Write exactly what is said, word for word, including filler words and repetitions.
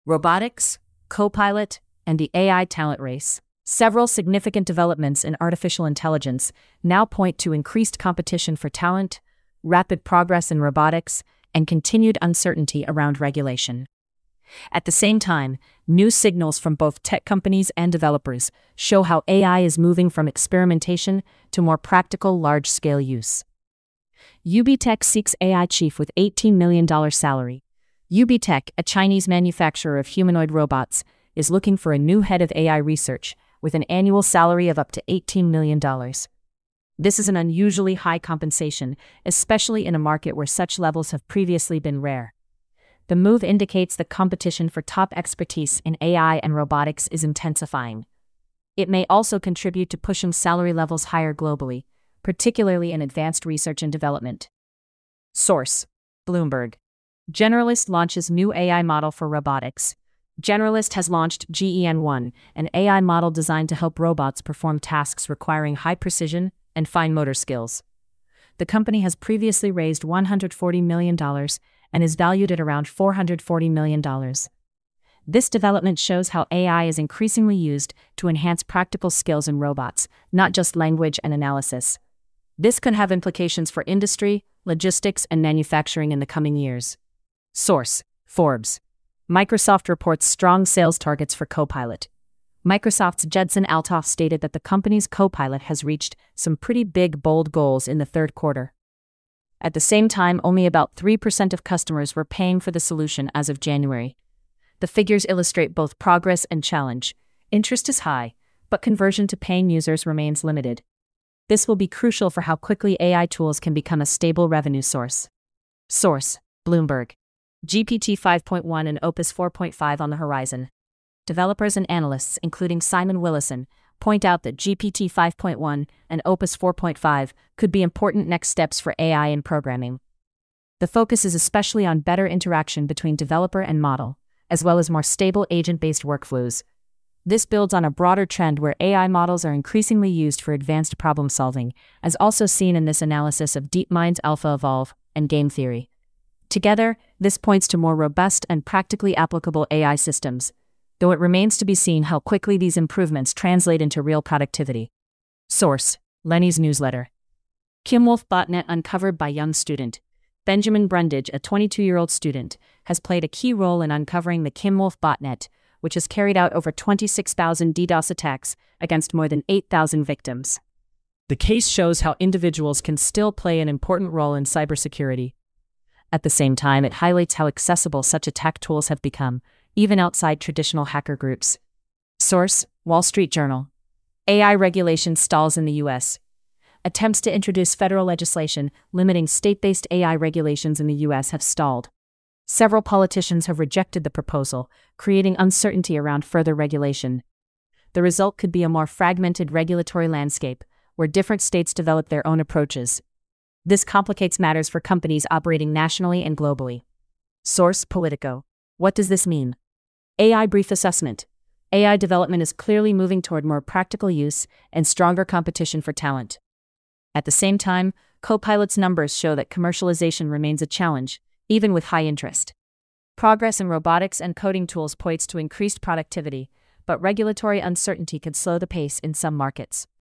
robotics, Copilot, and the A I talent race. Several significant developments in artificial intelligence now point to increased competition for talent, rapid progress in robotics, and continued uncertainty around regulation. At the same time, new signals from both tech companies and developers show how A I is moving from experimentation to more practical large-scale use. U B Tech seeks A I chief with eighteen million dollars salary. U B Tech, a Chinese manufacturer of humanoid robots, is looking for a new head of A I research with an annual salary of up to eighteen million dollars. This is an unusually high compensation, especially in a market where such levels have previously been rare. The move indicates the competition for top expertise in A I and robotics is intensifying. It may also contribute to pushing salary levels higher globally, particularly in advanced research and development. Source: Bloomberg. Generalist launches new A I model for robotics. Generalist has launched G E N one, an A I model designed to help robots perform tasks requiring high precision and fine motor skills. The company has previously raised one hundred forty million dollars and is valued at around four hundred forty million dollars. This development shows how A I is increasingly used to enhance practical skills in robots, not just language and analysis. This could have implications for industry, logistics, and manufacturing in the coming years. Source: Forbes. Microsoft reports strong sales targets for Copilot. Microsoft's Jensen Althoff stated that the company's Copilot has reached some pretty big, bold goals in the third quarter. At the same time, only about three percent of customers were paying for the solution as of January. The figures illustrate both progress and challenge. Interest is high, but conversion to paying users remains limited. This will be crucial for how quickly A I tools can become a stable revenue source. Source: Bloomberg. G P T five point one and Opus four point five on the horizon. Developers and analysts, including Simon Willison, point out that G P T five point one and Opus four point five could be important next steps for A I in programming. The focus is especially on better interaction between developer and model, as well as more stable agent-based workflows. This builds on a broader trend where A I models are increasingly used for advanced problem-solving, as also seen in this analysis of DeepMind's AlphaEvolve and game theory. Together, this points to more robust and practically applicable A I systems, though it remains to be seen how quickly these improvements translate into real productivity. Source: Lenny's newsletter. Kimwolf botnet uncovered by young student. Benjamin Brundage, a twenty-two-year-old student, has played a key role in uncovering the Kimwolf botnet, which has carried out over twenty-six thousand DDoS attacks against more than eight thousand victims. The case shows how individuals can still play an important role in cybersecurity. At the same time, it highlights how accessible such attack tools have become, even outside traditional hacker groups. Source: Wall Street Journal. A I regulation stalls in the U S. Attempts to introduce federal legislation limiting state-based A I regulations in the U S have stalled. Several politicians have rejected the proposal, creating uncertainty around further regulation. The result could be a more fragmented regulatory landscape, where different states develop their own approaches. This complicates matters for companies operating nationally and globally. Source: Politico. What does this mean? A I brief assessment. A I development is clearly moving toward more practical use and stronger competition for talent. At the same time, Copilot's numbers show that commercialization remains a challenge, even with high interest. Progress in robotics and coding tools points to increased productivity, but regulatory uncertainty could slow the pace in some markets.